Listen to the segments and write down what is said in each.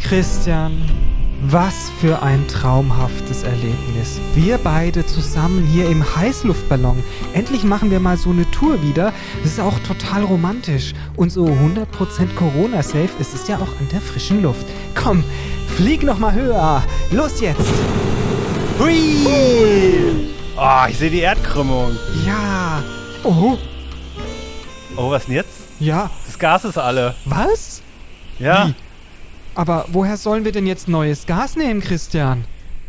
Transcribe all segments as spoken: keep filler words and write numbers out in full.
Christian, was für ein traumhaftes Erlebnis. Wir beide zusammen hier im Heißluftballon. Endlich machen wir mal so eine Tour wieder. Das ist auch total romantisch. Und so hundert Prozent Corona-safe ist es ja auch an der frischen Luft. Komm, flieg noch mal höher. Los jetzt. Hui! Oh, ich sehe die Erdkrümmung. Ja. Oh. Oh, was denn jetzt? Ja. Das Gas ist alle. Was? Ja. Wie? Aber woher sollen wir denn jetzt neues Gas nehmen, Christian?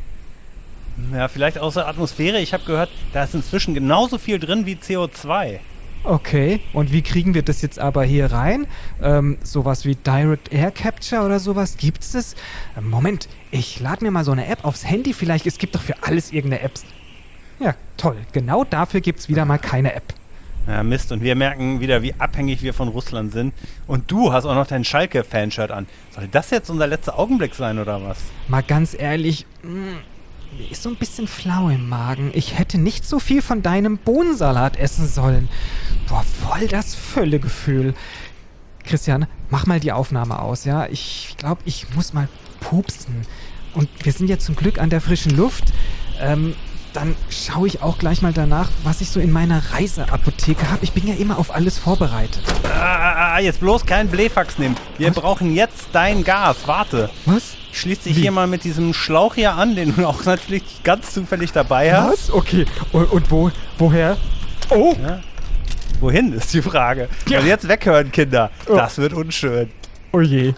Ja, vielleicht aus der Atmosphäre. Ich habe gehört, da ist inzwischen genauso viel drin wie C O zwei. Okay, und wie kriegen wir das jetzt aber hier rein? Ähm, sowas wie Direct Air Capture oder sowas, gibt's das? Ähm, Moment, ich lade mir mal so eine App aufs Handy vielleicht. Es gibt doch für alles irgendeine App. Ja, toll. Genau dafür gibt's wieder mal keine App. Ja, Mist. Und wir merken wieder, wie abhängig wir von Russland sind. Und du hast auch noch dein Schalke-Fanshirt an. Soll das jetzt unser letzter Augenblick sein, oder was? Mal ganz ehrlich, mh, mir ist so ein bisschen flau im Magen. Ich hätte nicht so viel von deinem Bohnensalat essen sollen. Boah, voll das Völlegefühl. Christian, mach mal die Aufnahme aus, ja? Ich glaube, ich muss mal pupsen. Und wir sind ja zum Glück an der frischen Luft. Ähm... Dann schaue ich auch gleich mal danach, was ich so in meiner Reiseapotheke habe. Ich bin ja immer auf alles vorbereitet. Ah, jetzt bloß kein Blähfax nehmen. Wir was? brauchen jetzt dein Gas. Warte. Was? Ich schließe dich Wie? hier mal mit diesem Schlauch hier an, den du auch natürlich ganz zufällig dabei hast. Was? Okay. Und, und wo? Woher? Oh! Ja. Wohin, ist die Frage. Ja. Also jetzt weghören, Kinder. Oh. Das wird unschön. Oh je.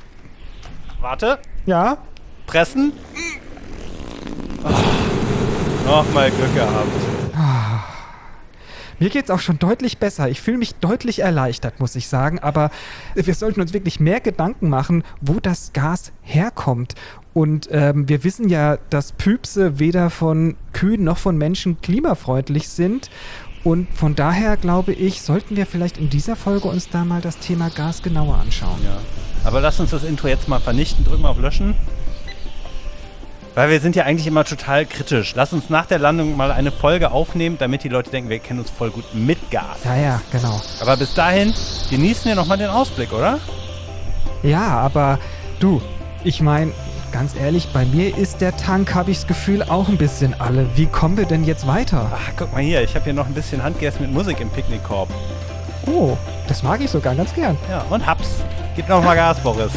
Warte. Ja? Pressen. Oh. Nochmal Glück gehabt. Ah. Mir geht's auch schon deutlich besser. Ich fühle mich deutlich erleichtert, muss ich sagen. Aber wir sollten uns wirklich mehr Gedanken machen, wo das Gas herkommt. Und ähm, wir wissen ja, dass Püpse weder von Kühen noch von Menschen klimafreundlich sind. Und von daher, glaube ich, sollten wir vielleicht in dieser Folge uns da mal das Thema Gas genauer anschauen. Ja. Aber lass uns das Intro jetzt mal vernichten. Drück mal auf Löschen. Weil wir sind ja eigentlich immer total kritisch. Lass uns nach der Landung mal eine Folge aufnehmen, damit die Leute denken, wir kennen uns voll gut mit Gas. Ja, ja, genau. Aber bis dahin genießen wir nochmal den Ausblick, oder? Ja, aber du, ich meine, ganz ehrlich, bei mir ist der Tank, habe ich das Gefühl, auch ein bisschen alle. Wie kommen wir denn jetzt weiter? Ach, guck mal hier, ich habe hier noch ein bisschen Handgegessen mit Musik im Picknickkorb. Oh, das mag ich sogar ganz gern. Ja, und hab's. Gib noch mal Gas, Boris.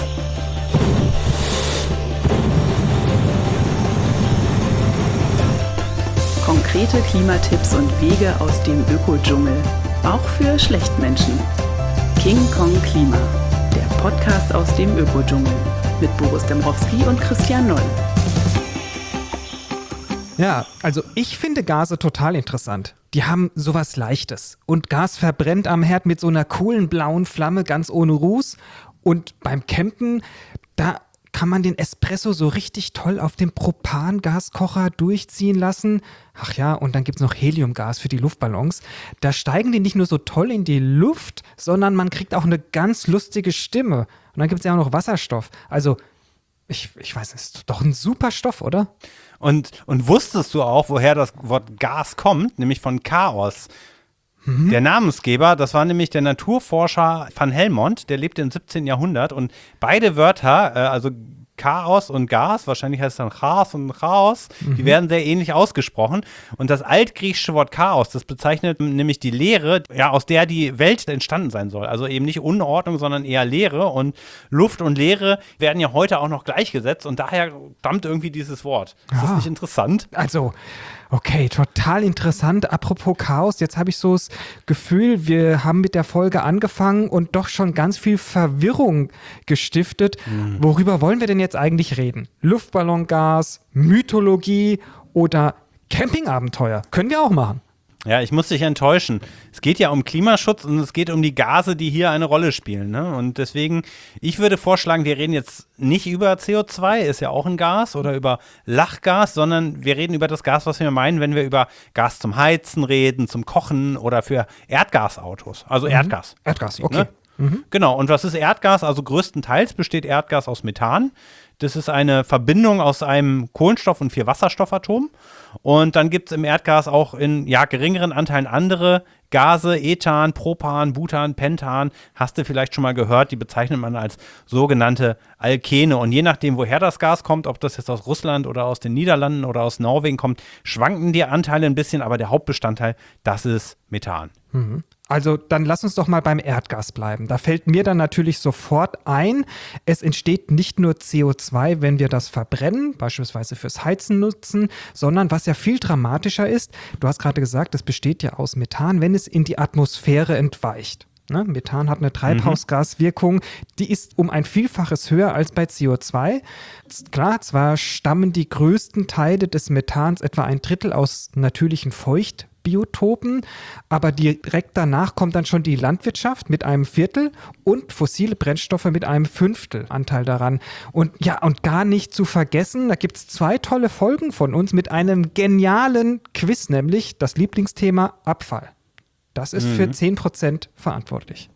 Konkrete Klimatipps und Wege aus dem Ökodschungel. Auch für Schlechtmenschen. King Kong Klima. Der Podcast aus dem Ökodschungel. Mit Boris Dembrowski und Christian Noll. Ja, also ich finde Gase total interessant. Die haben sowas Leichtes. Und Gas verbrennt am Herd mit so einer coolen blauen Flamme ganz ohne Ruß. Und beim Campen, da kann man den Espresso so richtig toll auf dem Propangaskocher durchziehen lassen. Ach ja, und dann gibt's noch Heliumgas für die Luftballons. Da steigen die nicht nur so toll in die Luft, sondern man kriegt auch eine ganz lustige Stimme. Und dann gibt's ja auch noch Wasserstoff. Also, ich, ich weiß, es ist doch ein super Stoff, oder? Und, und wusstest du auch, woher das Wort Gas kommt? Nämlich von Chaos. Mhm. Der Namensgeber, das war nämlich der Naturforscher Van Helmont, der lebte im siebzehnten Jahrhundert und beide Wörter, äh, also Chaos und Gas, wahrscheinlich heißt es dann Chaos und Chaos, mhm. die werden sehr ähnlich ausgesprochen. Und das altgriechische Wort Chaos, das bezeichnet nämlich die Leere, ja, aus der die Welt entstanden sein soll. Also eben nicht Unordnung, sondern eher Leere. Und Luft und Leere werden ja heute auch noch gleichgesetzt und daher stammt irgendwie dieses Wort. Ist ja. das nicht interessant? Also, okay, total interessant. Apropos Chaos, jetzt habe ich so das Gefühl, wir haben mit der Folge angefangen und doch schon ganz viel Verwirrung gestiftet. Mhm. Worüber wollen wir denn jetzt eigentlich reden? Luftballongas, Mythologie oder Campingabenteuer? Können wir auch machen. Ja, ich muss dich enttäuschen. Es geht ja um Klimaschutz und es geht um die Gase, die hier eine Rolle spielen. Ne? Und deswegen, ich würde vorschlagen, wir reden jetzt nicht über C O zwei, ist ja auch ein Gas, oder über Lachgas, sondern wir reden über das Gas, was wir meinen, wenn wir über Gas zum Heizen reden, zum Kochen oder für Erdgasautos. Also mhm. Erdgas. Erdgas, okay. Ne? Mhm. Genau, und was ist Erdgas? Also größtenteils besteht Erdgas aus Methan. Das ist eine Verbindung aus einem Kohlenstoff- und vier Wasserstoffatom. Und dann gibt es im Erdgas auch in ja, geringeren Anteilen andere Gase, Ethan, Propan, Butan, Pentan, hast du vielleicht schon mal gehört, die bezeichnet man als sogenannte Alkene. Und je nachdem, woher das Gas kommt, ob das jetzt aus Russland oder aus den Niederlanden oder aus Norwegen kommt, schwanken die Anteile ein bisschen, aber der Hauptbestandteil, das ist Methan. Mhm. Also dann lass uns doch mal beim Erdgas bleiben. Da fällt mir dann natürlich sofort ein, es entsteht nicht nur C O zwei, wenn wir das verbrennen, beispielsweise fürs Heizen nutzen, sondern was ja viel dramatischer ist, du hast gerade gesagt, es besteht ja aus Methan, wenn es in die Atmosphäre entweicht. Ne? Methan hat eine Treibhausgaswirkung, die ist um ein Vielfaches höher als bei C O zwei. Klar, zwar stammen die größten Teile des Methans, etwa ein Drittel, aus natürlichen Feucht Biotopen, aber direkt danach kommt dann schon die Landwirtschaft mit einem Viertel und fossile Brennstoffe mit einem Fünftel Anteil daran. Und ja, und gar nicht zu vergessen, da gibt es zwei tolle Folgen von uns mit einem genialen Quiz, nämlich das Lieblingsthema Abfall. Das ist mhm. für zehn Prozent verantwortlich.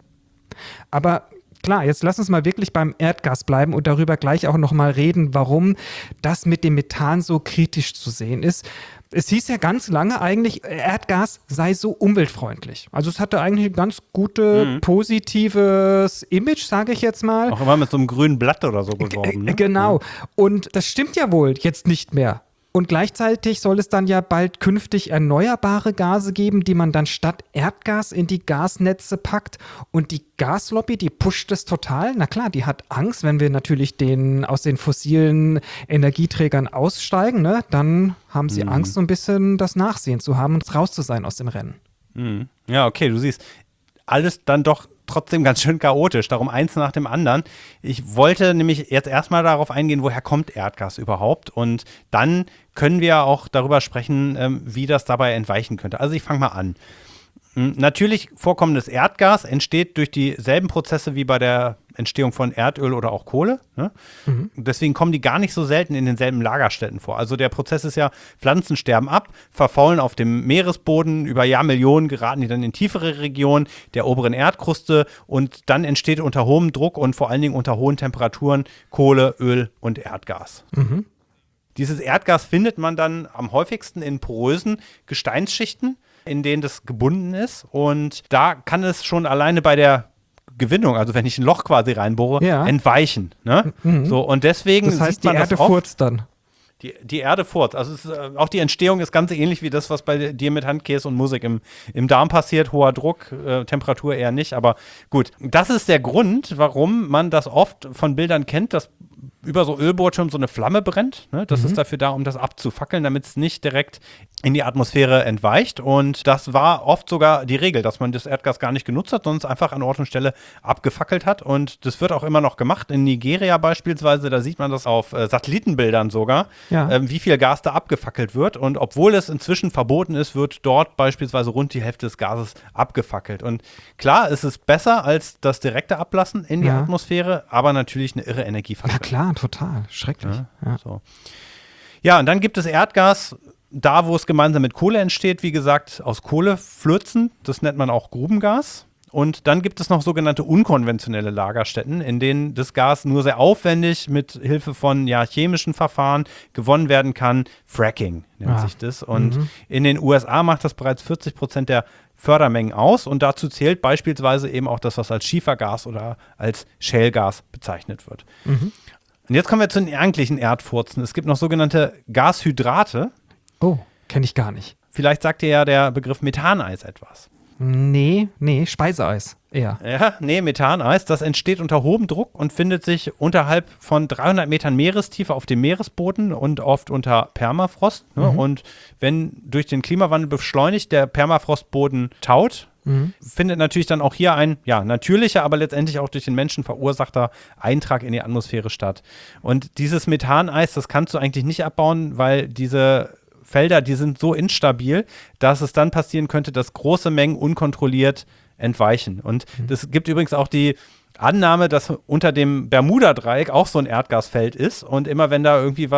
Aber klar, jetzt lass uns mal wirklich beim Erdgas bleiben und darüber gleich auch nochmal reden, warum das mit dem Methan so kritisch zu sehen ist. Es hieß ja ganz lange eigentlich, Erdgas sei so umweltfreundlich. Also es hatte eigentlich ein ganz gutes, mhm. positives Image, sage ich jetzt mal. Auch immer mit so einem grünen Blatt oder so beworben. Ne? Genau. Und das stimmt ja wohl jetzt nicht mehr. Und gleichzeitig soll es dann ja bald künftig erneuerbare Gase geben, die man dann statt Erdgas in die Gasnetze packt. Und die Gaslobby, die pusht es total. Na klar, die hat Angst, wenn wir natürlich den, aus den fossilen Energieträgern aussteigen, ne? Dann haben sie mhm. Angst, so ein bisschen das Nachsehen zu haben und raus zu sein aus dem Rennen. Mhm. Ja, okay, du siehst, alles dann doch trotzdem ganz schön chaotisch, darum eins nach dem anderen. Ich wollte nämlich jetzt erstmal darauf eingehen, woher kommt Erdgas überhaupt, und dann können wir auch darüber sprechen, ähm, wie das dabei entweichen könnte. Also ich fange mal an. Natürlich vorkommendes Erdgas entsteht durch dieselben Prozesse wie bei der Entstehung von Erdöl oder auch Kohle. Ne? Mhm. Deswegen kommen die gar nicht so selten in denselben Lagerstätten vor. Also der Prozess ist ja, Pflanzen sterben ab, verfaulen auf dem Meeresboden, über Jahrmillionen geraten die dann in tiefere Regionen der oberen Erdkruste, und dann entsteht unter hohem Druck und vor allen Dingen unter hohen Temperaturen Kohle, Öl und Erdgas. Mhm. Dieses Erdgas findet man dann am häufigsten in porösen Gesteinsschichten, in denen das gebunden ist, und da kann es schon alleine bei der Gewinnung, also wenn ich ein Loch quasi reinbohre, ja. entweichen. Ne? Mhm. So, und deswegen das heißt, sieht man die Erde das oft, furzt dann. Die, die Erde furzt. Also es ist, äh, auch die Entstehung ist ganz ähnlich wie das, was bei dir mit Handkäse und Musik im, im Darm passiert. Hoher Druck, äh, Temperatur eher nicht, aber gut. Das ist der Grund, warum man das oft von Bildern kennt, dass über so Ölbohrturm so eine Flamme brennt. Ne? Das mhm. ist dafür da, um das abzufackeln, damit es nicht direkt in die Atmosphäre entweicht. Und das war oft sogar die Regel, dass man das Erdgas gar nicht genutzt hat, sondern es einfach an Ort und Stelle abgefackelt hat. Und das wird auch immer noch gemacht. In Nigeria beispielsweise, da sieht man das auf äh, Satellitenbildern sogar, ja. ähm, wie viel Gas da abgefackelt wird. Und obwohl es inzwischen verboten ist, wird dort beispielsweise rund die Hälfte des Gases abgefackelt. Und klar, es ist besser als das direkte Ablassen in die ja. Atmosphäre, aber natürlich eine irre Energieverschwendung. Ja klar, total. Schrecklich. Ja, ja. So. Ja, und dann gibt es Erdgas, da wo es gemeinsam mit Kohle entsteht, wie gesagt, aus Kohleflözen. Das nennt man auch Grubengas. Und dann gibt es noch sogenannte unkonventionelle Lagerstätten, in denen das Gas nur sehr aufwendig mit Hilfe von ja, chemischen Verfahren gewonnen werden kann. Fracking nennt ja. sich das. Und mhm. in den U S A macht das bereits vierzig Prozent der Fördermengen aus. Und dazu zählt beispielsweise eben auch das, was als Schiefergas oder als Shale-Gas bezeichnet wird. Mhm. Und jetzt kommen wir zu den eigentlichen Erdfurzen. Es gibt noch sogenannte Gashydrate. Oh, kenne ich gar nicht. Vielleicht sagt dir ja der Begriff Methaneis etwas. Nee, nee, Speiseeis eher. Ja, nee, Methaneis, das entsteht unter hohem Druck und findet sich unterhalb von dreihundert Metern Meerestiefe auf dem Meeresboden und oft unter Permafrost. Ne? Mhm. Und wenn durch den Klimawandel beschleunigt der Permafrostboden taut, mhm. findet natürlich dann auch hier ein ja, natürlicher, aber letztendlich auch durch den Menschen verursachter Eintrag in die Atmosphäre statt. Und dieses Methaneis, das kannst du eigentlich nicht abbauen, weil diese Felder, die sind so instabil, dass es dann passieren könnte, dass große Mengen unkontrolliert entweichen. Und mhm. das gibt übrigens auch die Annahme, dass unter dem Bermuda-Dreieck auch so ein Erdgasfeld ist, und immer wenn da irgendwie was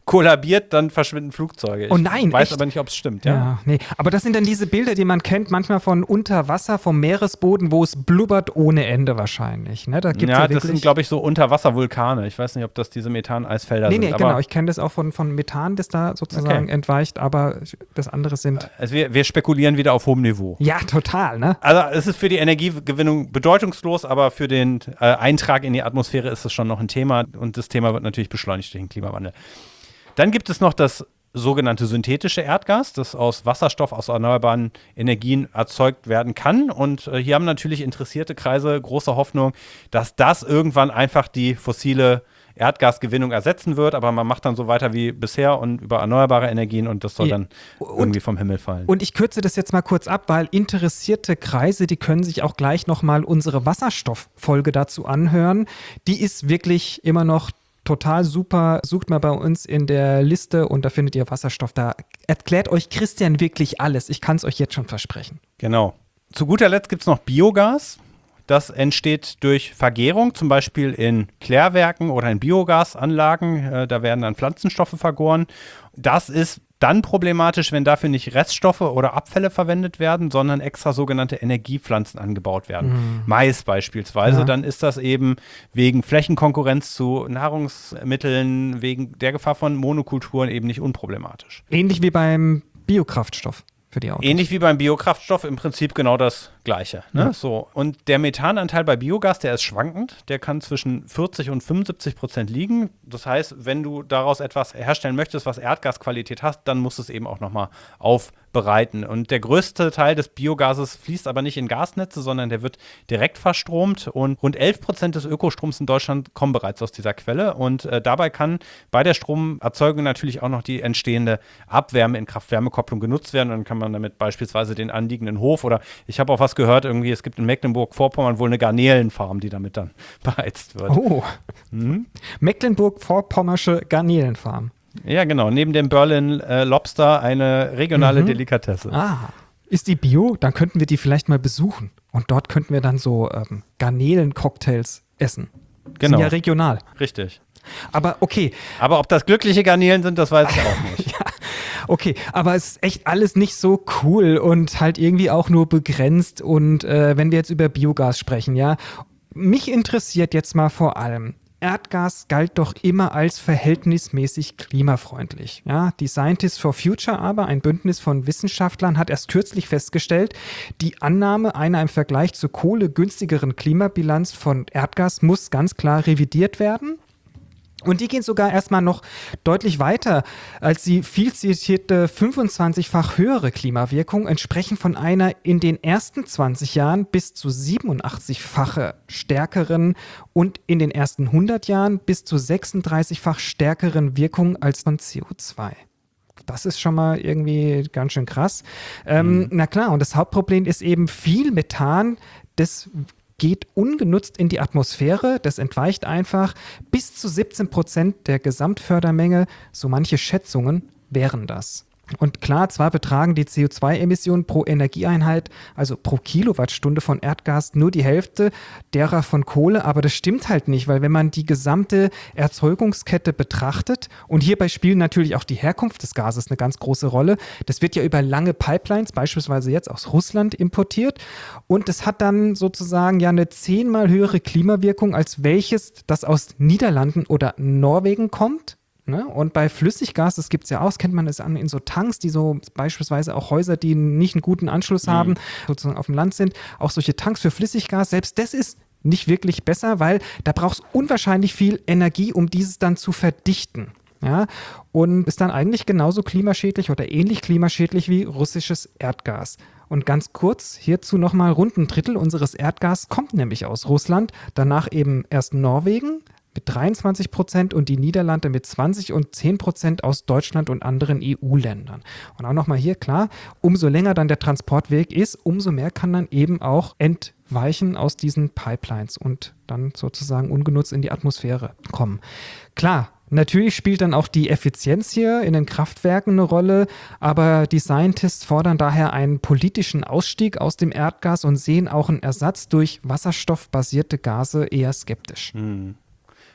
kollabiert, dann verschwinden Flugzeuge. Ich oh nein, weiß echt? aber nicht, ob es stimmt. Ja? Ja, nee. Aber das sind dann diese Bilder, die man kennt, manchmal von unter Wasser, vom Meeresboden, wo es blubbert ohne Ende wahrscheinlich. Ne? Da gibt's ja, ja das wirklich sind, glaube ich, so Unterwasservulkane. Ich weiß nicht, ob das diese Methaneisfelder Nee, sind. nee, aber genau. Ich kenne das auch von, von Methan, das da sozusagen Okay. entweicht, aber das andere sind. Also wir, wir spekulieren wieder auf hohem Niveau. Ja, total, ne? Also es ist für die Energiegewinnung bedeutungslos, aber für den äh, Eintrag in die Atmosphäre ist es schon noch ein Thema und das Thema wird natürlich beschleunigt durch den Klimawandel. Dann gibt es noch das sogenannte synthetische Erdgas, das aus Wasserstoff, aus erneuerbaren Energien erzeugt werden kann. Und äh, hier haben natürlich interessierte Kreise große Hoffnung, dass das irgendwann einfach die fossile Erdgasgewinnung ersetzen wird, aber man macht dann so weiter wie bisher und über erneuerbare Energien und das soll Ja. dann Und- irgendwie vom Himmel fallen. Und ich kürze das jetzt mal kurz ab, weil interessierte Kreise, die können sich auch gleich nochmal unsere Wasserstofffolge dazu anhören. Die ist wirklich immer noch total super. Sucht mal bei uns in der Liste und da findet ihr Wasserstoff. Da erklärt euch Christian wirklich alles. Ich kann es euch jetzt schon versprechen. Genau. Zu guter Letzt gibt es noch Biogas. Das entsteht durch Vergärung, zum Beispiel in Klärwerken oder in Biogasanlagen. Äh, da werden dann Pflanzenstoffe vergoren. Das ist dann problematisch, wenn dafür nicht Reststoffe oder Abfälle verwendet werden, sondern extra sogenannte Energiepflanzen angebaut werden. Mhm. Mais beispielsweise. Ja. Dann ist das eben wegen Flächenkonkurrenz zu Nahrungsmitteln, wegen der Gefahr von Monokulturen eben nicht unproblematisch. Ähnlich wie beim Biokraftstoff für die Autos. Ähnlich wie beim Biokraftstoff im Prinzip genau das Gleiche. Ne? Ja. So. Und der Methananteil bei Biogas, der ist schwankend. Der kann zwischen vierzig und fünfundsiebzig Prozent liegen. Das heißt, wenn du daraus etwas herstellen möchtest, was Erdgasqualität hat, dann musst du es eben auch nochmal aufbereiten. Und der größte Teil des Biogases fließt aber nicht in Gasnetze, sondern der wird direkt verstromt. Und rund elf Prozent des Ökostroms in Deutschland kommen bereits aus dieser Quelle. Und äh, dabei kann bei der Stromerzeugung natürlich auch noch die entstehende Abwärme in Kraft-Wärme-Kopplung genutzt werden. Und dann kann man damit beispielsweise den anliegenden Hof oder ich habe auch was gehört, irgendwie, es gibt in Mecklenburg-Vorpommern wohl eine Garnelenfarm, die damit dann beheizt wird. Oh, Mhm. Mecklenburg-Vorpommersche Garnelenfarm. Ja, genau. Neben dem Berlin äh, Lobster eine regionale Mhm. Delikatesse. Ah, ist die Bio? Dann könnten wir die vielleicht mal besuchen. Und dort könnten wir dann so ähm, Garnelen-Cocktails essen. Genau. Sind ja regional. Richtig. Aber okay, Aber ob das glückliche Garnelen sind, das weiß ich auch nicht. okay, aber es ist echt alles nicht so cool und halt irgendwie auch nur begrenzt. Und äh, wenn wir jetzt über Biogas sprechen, ja, mich interessiert jetzt mal vor allem, Erdgas galt doch immer als verhältnismäßig klimafreundlich. Ja, die Scientists for Future aber, ein Bündnis von Wissenschaftlern, hat erst kürzlich festgestellt, die Annahme einer im Vergleich zur Kohle günstigeren Klimabilanz von Erdgas muss ganz klar revidiert werden. Und die gehen sogar erstmal noch deutlich weiter als die viel zitierte fünfundzwanzigfach höhere Klimawirkung, entsprechend von einer in den ersten zwanzig Jahren bis zu siebenundachtzigfache stärkeren und in den ersten hundert Jahren bis zu sechsunddreißigfach stärkeren Wirkung als von C O zwei. Das ist schon mal irgendwie ganz schön krass. Ähm, Mhm. Na klar, und das Hauptproblem ist eben viel Methan, das geht ungenutzt in die Atmosphäre, das entweicht einfach. Bis zu siebzehn Prozent der Gesamtfördermenge, so manche Schätzungen, wären das. Und klar, zwar betragen die C O zwei Emissionen pro Energieeinheit, also pro Kilowattstunde von Erdgas, nur die Hälfte derer von Kohle, aber das stimmt halt nicht, weil wenn man die gesamte Erzeugungskette betrachtet, und hierbei spielt natürlich auch die Herkunft des Gases eine ganz große Rolle, das wird ja über lange Pipelines, beispielsweise jetzt aus Russland, importiert, und es hat dann sozusagen ja eine zehnmal höhere Klimawirkung, als welches, das aus Niederlanden oder Norwegen kommt. Ne? Und bei Flüssiggas, das gibt es ja auch, das kennt man es an in so Tanks, die so beispielsweise auch Häuser, die nicht einen guten Anschluss haben, sozusagen auf dem Land sind, auch solche Tanks für Flüssiggas, selbst das ist nicht wirklich besser, weil da brauchst du unwahrscheinlich viel Energie, um dieses dann zu verdichten. Ja? Und ist dann eigentlich genauso klimaschädlich oder ähnlich klimaschädlich wie russisches Erdgas. Und ganz kurz hierzu nochmal, rund ein Drittel unseres Erdgas kommt nämlich aus Russland, danach eben erst Norwegen mit dreiundzwanzig Prozent und die Niederlande mit zwanzig und zehn Prozent aus Deutschland und anderen E U-Ländern. Und auch nochmal hier, klar, umso länger dann der Transportweg ist, umso mehr kann dann eben auch entweichen aus diesen Pipelines und dann sozusagen ungenutzt in die Atmosphäre kommen. Klar, natürlich spielt dann auch die Effizienz hier in den Kraftwerken eine Rolle, aber die Scientists fordern daher einen politischen Ausstieg aus dem Erdgas und sehen auch einen Ersatz durch wasserstoffbasierte Gase eher skeptisch. Hm.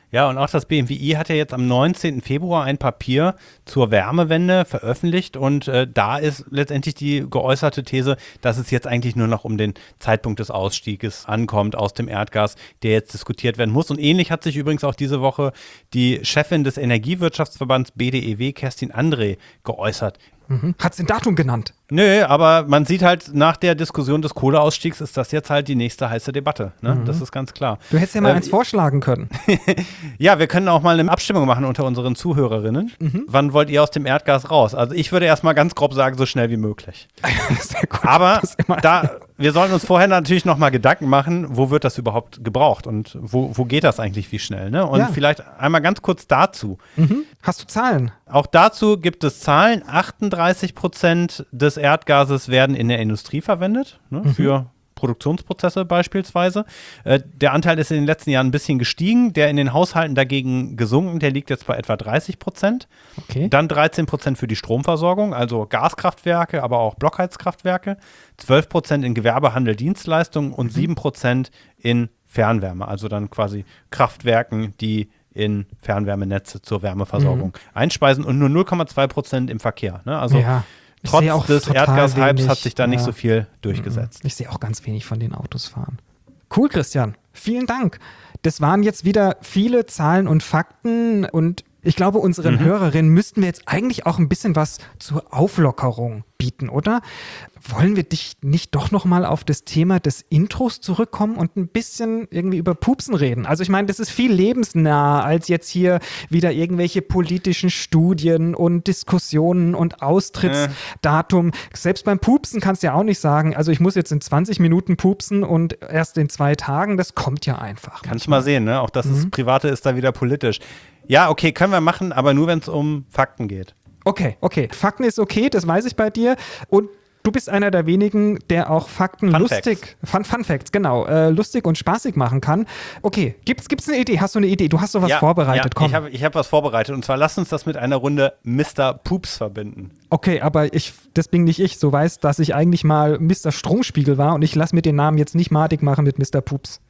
Ja, und auch das B M W I hat ja jetzt am neunzehnten Februar ein Papier zur Wärmewende veröffentlicht und äh, da ist letztendlich die geäußerte These, dass es jetzt eigentlich nur noch um den Zeitpunkt des Ausstieges ankommt aus dem Erdgas, der jetzt diskutiert werden muss. Und ähnlich hat sich übrigens auch diese Woche die Chefin des Energiewirtschaftsverbands B D E W, Kerstin André, geäußert. Mhm. Hat sie ein Datum genannt? Nö, aber man sieht halt, nach der Diskussion des Kohleausstiegs ist das jetzt halt die nächste heiße Debatte. Ne? Mhm. Das ist ganz klar. Du hättest ja mal ähm, eins vorschlagen können. Ja, wir können auch mal eine Abstimmung machen unter unseren Zuhörerinnen. Mhm. Wann wollt ihr aus dem Erdgas raus? Also ich würde erstmal ganz grob sagen, so schnell wie möglich. Sehr gut. Aber da, wir sollten uns vorher natürlich noch mal Gedanken machen, wo wird das überhaupt gebraucht und wo, wo geht das eigentlich wie schnell? Ne? Und ja. vielleicht einmal ganz kurz dazu. Mhm. Hast du Zahlen? Auch dazu gibt es Zahlen. achtunddreißig Prozent des Erdgases werden in der Industrie verwendet, ne, mhm. für Produktionsprozesse beispielsweise. Äh, der Anteil ist in den letzten Jahren ein bisschen gestiegen, der in den Haushalten dagegen gesunken, der liegt jetzt bei etwa dreißig Prozent. Okay. Dann dreizehn Prozent für die Stromversorgung, also Gaskraftwerke, aber auch Blockheizkraftwerke, zwölf Prozent in Gewerbe, Handel, Dienstleistungen und mhm. sieben Prozent in Fernwärme, also dann quasi Kraftwerken, die in Fernwärmenetze zur Wärmeversorgung mhm. einspeisen und nur null Komma zwei Prozent im Verkehr. Ne? Also ja. trotz des Erdgashypes hat sich da nicht ja. so viel durchgesetzt. Ich sehe auch ganz wenig von den Autos fahren. Cool, Christian. Vielen Dank. Das waren jetzt wieder viele Zahlen und Fakten und ich glaube, unseren mhm. Hörerinnen müssten wir jetzt eigentlich auch ein bisschen was zur Auflockerung bieten, oder? Wollen wir dich nicht doch noch mal auf das Thema des Intros zurückkommen und ein bisschen irgendwie über Pupsen reden? Also ich meine, das ist viel lebensnah als jetzt hier wieder irgendwelche politischen Studien und Diskussionen und Austrittsdatum. Äh. Selbst beim Pupsen kannst du ja auch nicht sagen, also ich muss jetzt in zwanzig Minuten pupsen und erst in zwei Tagen. Das kommt ja einfach. Kannst du mal sehen, ne? Auch das mhm. ist, Private ist da wieder politisch. Ja, okay, können wir machen, aber nur, wenn es um Fakten geht. Okay, okay. Fakten ist okay, das weiß ich bei dir. Und du bist einer der wenigen, der auch Fakten Fun lustig, Fun, Fun Facts, genau, äh, lustig und spaßig machen kann. Okay, gibt's, gibt's eine Idee? Hast du eine Idee? Du hast sowas ja, vorbereitet, ja, komm. Ich habe ich hab was vorbereitet und zwar lass uns das mit einer Runde Mister Pups verbinden. Okay, aber ich, das bin nicht ich. So weiß, dass ich eigentlich mal Mister Stromspiegel war und ich lasse mir den Namen jetzt nicht madig machen mit Mister Pups.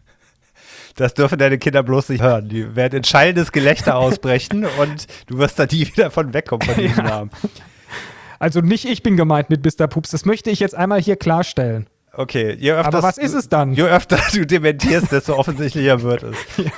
Das dürfen deine Kinder bloß nicht hören. Die werden in schallendes Gelächter ausbrechen und du wirst da nie wieder von wegkommen von diesem ja. Namen. Also nicht ich bin gemeint mit Mister Pups. Das möchte ich jetzt einmal hier klarstellen. Okay. Je öfter, aber was ist es dann? Je öfter du dementierst, desto offensichtlicher wird es. Ja.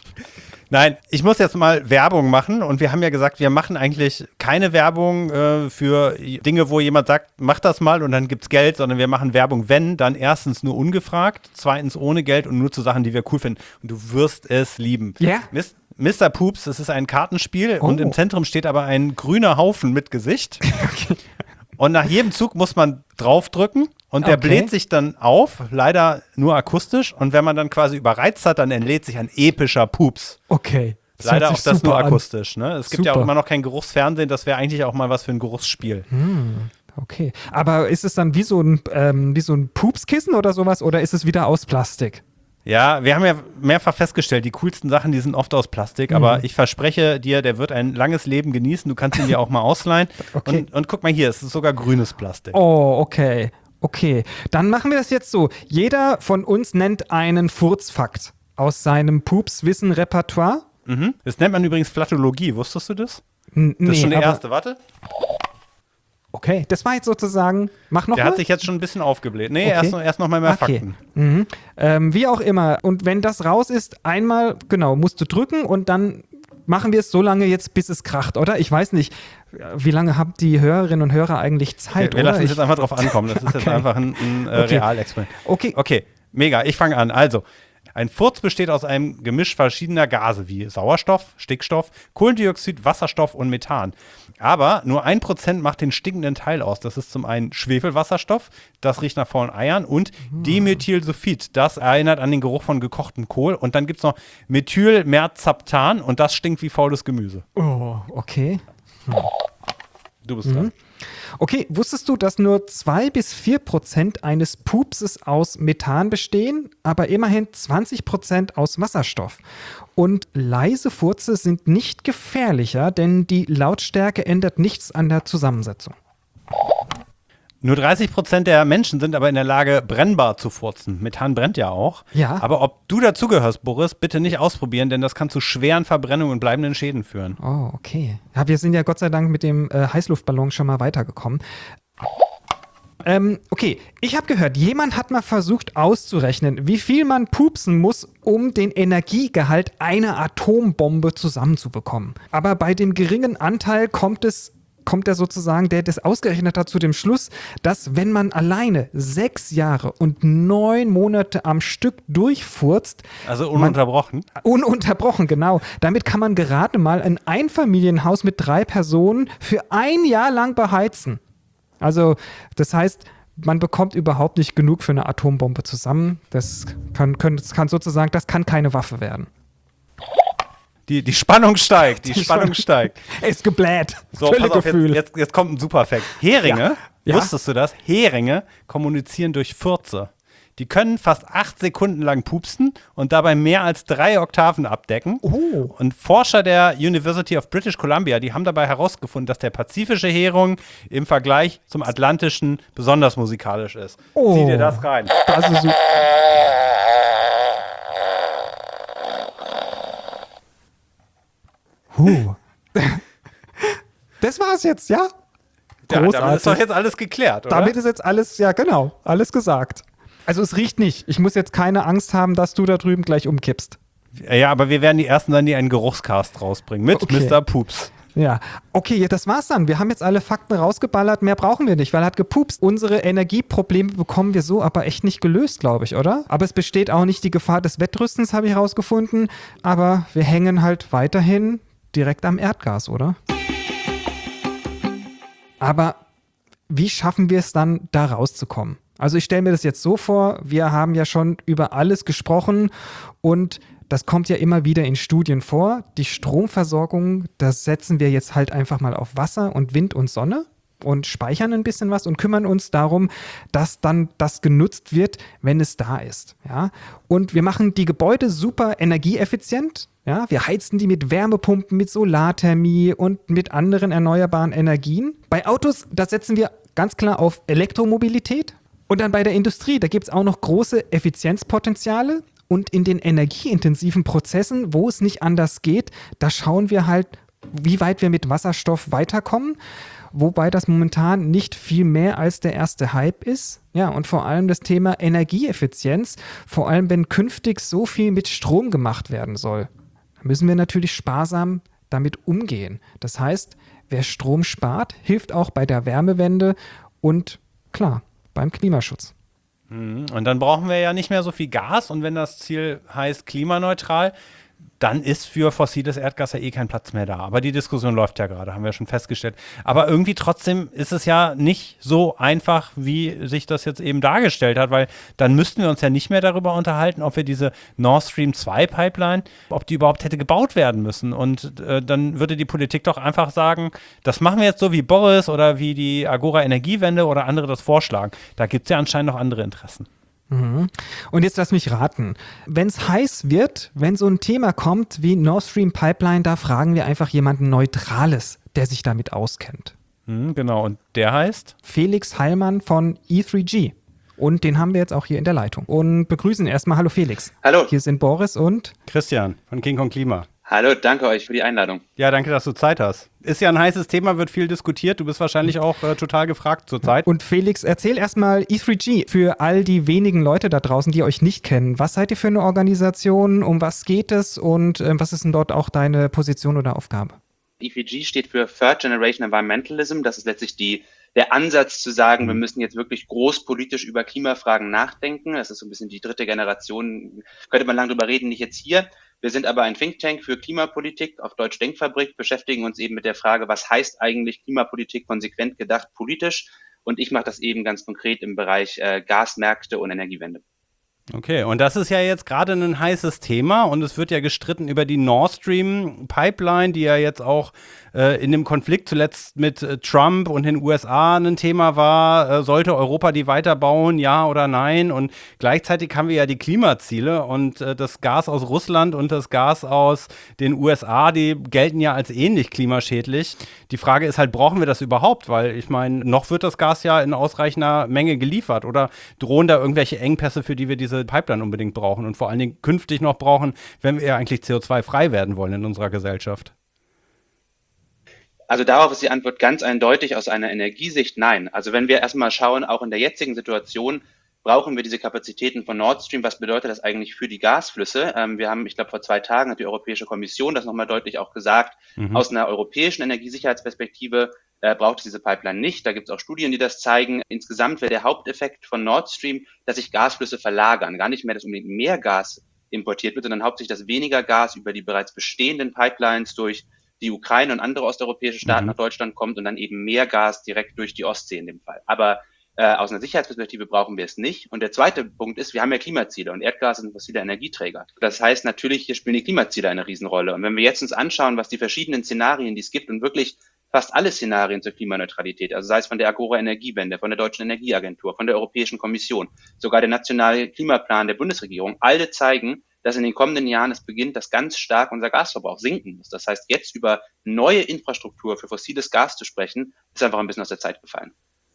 Nein, ich muss jetzt mal Werbung machen und wir haben ja gesagt, wir machen eigentlich keine Werbung äh, für Dinge, wo jemand sagt, mach das mal und dann gibt's Geld, sondern wir machen Werbung, wenn, dann erstens nur ungefragt, zweitens ohne Geld und nur zu Sachen, die wir cool finden. Und du wirst es lieben. Ja? Yeah. Mister Pups, das ist ein Kartenspiel oh. und im Zentrum steht aber ein grüner Haufen mit Gesicht. Okay. Und nach jedem Zug muss man draufdrücken und der okay. bläht sich dann auf, leider nur akustisch. Und wenn man dann quasi überreizt hat, dann entlädt sich ein epischer Pups. Okay. Das leider auch das nur akustisch. Ne? Es gibt super. ja auch immer noch kein Geruchsfernsehen, das wäre eigentlich auch mal was für ein Geruchsspiel. Hm. Okay. Aber ist es dann wie so ein, ähm, wie so ein Pupskissen oder sowas oder ist es wieder aus Plastik? Ja, wir haben ja mehrfach festgestellt, die coolsten Sachen, die sind oft aus Plastik, mhm. aber ich verspreche dir, der wird ein langes Leben genießen, du kannst ihn dir auch mal ausleihen. Okay. Und, und guck mal hier, es ist sogar grünes Plastik. Oh, okay. Okay, dann machen wir das jetzt so. Jeder von uns nennt einen Furzfakt aus seinem Pups-Wissen-Repertoire. Mhm. Das nennt man übrigens Flatologie, wusstest du das? N- das nee, ist schon der aber, erste, warte. Okay, das war jetzt sozusagen, mach noch Der mal. hat sich jetzt schon ein bisschen aufgebläht. Nee, okay. erst, noch, erst noch mal mehr okay. Fakten. Mhm. Ähm, wie auch immer. Und wenn das raus ist, einmal, genau, musst du drücken und dann machen wir es so lange jetzt, bis es kracht, oder? Ich weiß nicht, wie lange haben die Hörerinnen und Hörer eigentlich Zeit, okay, wir oder? lassen es ich, jetzt einfach drauf ankommen. Das ist okay. jetzt einfach ein, ein äh, okay. Realexperiment. Okay. Okay, mega. Ich fange an. Also, ein Furz besteht aus einem Gemisch verschiedener Gase wie Sauerstoff, Stickstoff, Kohlendioxid, Wasserstoff und Methan. Aber nur ein Prozent macht den stinkenden Teil aus. Das ist zum einen Schwefelwasserstoff, das riecht nach faulen Eiern, und hm. Dimethylsulfid, das erinnert an den Geruch von gekochtem Kohl. Und dann gibt es noch Methylmerzaptan und das stinkt wie faules Gemüse. Oh, okay. Hm. Du bist mhm. dran. Okay, wusstest du, dass nur zwei bis vier Prozent eines Pupses aus Methan bestehen, aber immerhin zwanzig Prozent aus Wasserstoff? Und leise Furze sind nicht gefährlicher, denn die Lautstärke ändert nichts an der Zusammensetzung. Nur dreißig Prozent der Menschen sind aber in der Lage, brennbar zu furzen. Methan brennt ja auch. Ja. Aber ob du dazugehörst, Boris, bitte nicht ausprobieren, denn das kann zu schweren Verbrennungen und bleibenden Schäden führen. Oh, okay. Ja, wir sind ja Gott sei Dank mit dem äh, Heißluftballon schon mal weitergekommen. Ähm, okay, ich habe gehört, jemand hat mal versucht auszurechnen, wie viel man pupsen muss, um den Energiegehalt einer Atombombe zusammenzubekommen. Aber bei dem geringen Anteil kommt es kommt er sozusagen, der das ausgerechnet hat, zu dem Schluss, dass wenn man alleine sechs Jahre und neun Monate am Stück durchfurzt, also ununterbrochen? Man, ununterbrochen, genau. Damit kann man gerade mal ein Einfamilienhaus mit drei Personen für ein Jahr lang beheizen. Also das heißt, man bekommt überhaupt nicht genug für eine Atombombe zusammen. Das kann, können, das kann sozusagen, das kann keine Waffe werden. Die, die Spannung steigt, die, die Spannung steigt. Er ist gebläht. So, pass auf, jetzt, jetzt, jetzt kommt ein Superfact. Heringe, ja. Ja. Wusstest du das? Heringe kommunizieren durch Furze. Die können fast acht Sekunden lang pupsen und dabei mehr als drei Oktaven abdecken. Oh. Und Forscher der University of British Columbia, die haben dabei herausgefunden, dass der pazifische Hering im Vergleich zum atlantischen besonders musikalisch ist. Oh. Zieh dir das rein. Das ist so. Huh. Das war's jetzt, ja? Ja, damit ist doch jetzt alles geklärt, oder? Damit ist jetzt alles, ja genau, alles gesagt. Also es riecht nicht. Ich muss jetzt keine Angst haben, dass du da drüben gleich umkippst. Ja, aber wir werden die Ersten sein, die einen Geruchscast rausbringen mit Okay. Mister Pups. Ja, okay, das war's dann. Wir haben jetzt alle Fakten rausgeballert. Mehr brauchen wir nicht, weil er hat gepupst. Unsere Energieprobleme bekommen wir so aber echt nicht gelöst, glaube ich, oder? Aber es besteht auch nicht die Gefahr des Wettrüstens, habe ich rausgefunden. Aber wir hängen halt weiterhin direkt am Erdgas, oder? Aber wie schaffen wir es dann, da rauszukommen? Also ich stelle mir das jetzt so vor, wir haben ja schon über alles gesprochen und das kommt ja immer wieder in Studien vor. Die Stromversorgung, das setzen wir jetzt halt einfach mal auf Wasser und Wind und Sonne und speichern ein bisschen was und kümmern uns darum, dass dann das genutzt wird, wenn es da ist. Ja? Und wir machen die Gebäude super energieeffizient. Ja? Wir heizen die mit Wärmepumpen, mit Solarthermie und mit anderen erneuerbaren Energien. Bei Autos, da setzen wir ganz klar auf Elektromobilität. Und dann bei der Industrie, da gibt es auch noch große Effizienzpotenziale. Und in den energieintensiven Prozessen, wo es nicht anders geht, da schauen wir halt, wie weit wir mit Wasserstoff weiterkommen. Wobei das momentan nicht viel mehr als der erste Hype ist. Ja, und vor allem das Thema Energieeffizienz, vor allem wenn künftig so viel mit Strom gemacht werden soll, müssen wir natürlich sparsam damit umgehen. Das heißt, wer Strom spart, hilft auch bei der Wärmewende und klar, beim Klimaschutz. Und dann brauchen wir ja nicht mehr so viel Gas. Und wenn das Ziel heißt klimaneutral, dann ist für fossiles Erdgas ja eh kein Platz mehr da. Aber die Diskussion läuft ja gerade, haben wir schon festgestellt. Aber irgendwie trotzdem ist es ja nicht so einfach, wie sich das jetzt eben dargestellt hat, weil dann müssten wir uns ja nicht mehr darüber unterhalten, ob wir diese Nord Stream zwei Pipeline, ob die überhaupt hätte gebaut werden müssen. Und äh, dann würde die Politik doch einfach sagen, das machen wir jetzt so wie Boris oder wie die Agora Energiewende oder andere das vorschlagen. Da gibt es ja anscheinend noch andere Interessen. Mhm. Und jetzt lass mich raten. Wenn es heiß wird, wenn so ein Thema kommt wie Nord Stream Pipeline, da fragen wir einfach jemanden Neutrales, der sich damit auskennt. Mhm, genau, und der heißt? Felix Heilmann von E drei G. Und den haben wir jetzt auch hier in der Leitung. Und begrüßen erstmal. Hallo Felix. Hallo. Hier sind Boris und Christian von King Kong Klima. Hallo, danke euch für die Einladung. Ja, danke, dass du Zeit hast. Ist ja ein heißes Thema, wird viel diskutiert. Du bist wahrscheinlich auch äh, total gefragt zurzeit. Und Felix, erzähl erstmal E drei G für all die wenigen Leute da draußen, die euch nicht kennen. Was seid ihr für eine Organisation? Um was geht es? Und äh, was ist denn dort auch deine Position oder Aufgabe? E drei G steht für Third Generation Environmentalism. Das ist letztlich die, der Ansatz zu sagen, wir müssen jetzt wirklich großpolitisch über Klimafragen nachdenken. Das ist so ein bisschen die dritte Generation. Könnte man lange drüber reden, nicht jetzt hier. Wir sind aber ein Think Tank für Klimapolitik, auf Deutsch Denkfabrik, beschäftigen uns eben mit der Frage, was heißt eigentlich Klimapolitik konsequent gedacht politisch? Und ich mache das eben ganz konkret im Bereich äh, Gasmärkte und Energiewende. Okay, und das ist ja jetzt gerade ein heißes Thema und es wird ja gestritten über die Nord Stream Pipeline, die ja jetzt auch äh, in dem Konflikt zuletzt mit äh, Trump und den U S A ein Thema war. Äh, sollte Europa die weiterbauen, ja oder nein? Und gleichzeitig haben wir ja die Klimaziele und äh, das Gas aus Russland und das Gas aus den U S A, die gelten ja als ähnlich klimaschädlich. Die Frage ist halt, brauchen wir das überhaupt? Weil ich meine, noch wird das Gas ja in ausreichender Menge geliefert oder drohen da irgendwelche Engpässe, für die wir diese Pipeline unbedingt brauchen und vor allen Dingen künftig noch brauchen, wenn wir eigentlich C O zwei frei werden wollen in unserer Gesellschaft? Also darauf ist die Antwort ganz eindeutig aus einer Energiesicht nein. Also wenn wir erstmal schauen, auch in der jetzigen Situation brauchen wir diese Kapazitäten von Nord Stream. Was bedeutet das eigentlich für die Gasflüsse? Ähm, wir haben, ich glaube, vor zwei Tagen hat die Europäische Kommission das nochmal deutlich auch gesagt. Mhm. Aus einer europäischen Energiesicherheitsperspektive äh, braucht es diese Pipeline nicht. Da gibt es auch Studien, die das zeigen. Insgesamt wäre der Haupteffekt von Nord Stream, dass sich Gasflüsse verlagern. Gar nicht mehr, dass unbedingt mehr Gas importiert wird, sondern hauptsächlich, dass weniger Gas über die bereits bestehenden Pipelines durch die Ukraine und andere osteuropäische Staaten mhm. nach Deutschland kommt und dann eben mehr Gas direkt durch die Ostsee in dem Fall. Aber äh, aus einer Sicherheitsperspektive brauchen wir es nicht. Und der zweite Punkt ist, wir haben ja Klimaziele und Erdgas ist ein fossiler Energieträger. Das heißt natürlich, hier spielen die Klimaziele eine Riesenrolle. Und wenn wir jetzt uns anschauen, was die verschiedenen Szenarien, die es gibt und wirklich fast alle Szenarien zur Klimaneutralität, also sei es von der Agora Energiewende, von der Deutschen Energieagentur, von der Europäischen Kommission, sogar der nationale Klimaplan der Bundesregierung, alle zeigen, dass in den kommenden Jahren es beginnt, dass ganz stark unser Gasverbrauch sinken muss. Das heißt, jetzt über neue Infrastruktur für fossiles Gas zu sprechen, ist einfach ein bisschen aus der Zeit gefallen.